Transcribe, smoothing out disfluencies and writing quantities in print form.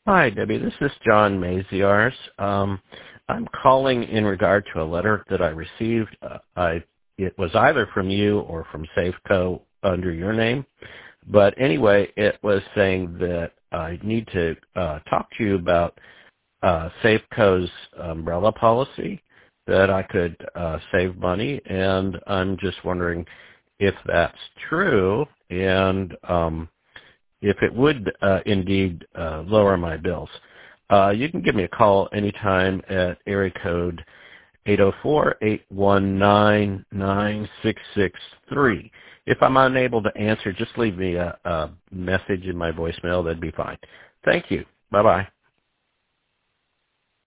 Hi, Debbie. This is John Maziars. I'm calling in regard to a letter that I received. It was either from you or from Safeco under your name. But anyway, it was saying that I need to talk to you about Safeco's umbrella policy, that I could save money. And I'm just wondering if that's true and if it would indeed lower my bills. You can give me a call anytime at area code 804-819-9663. If I'm unable to answer, just leave me a message in my voicemail. That'd be fine. Thank you. Bye-bye.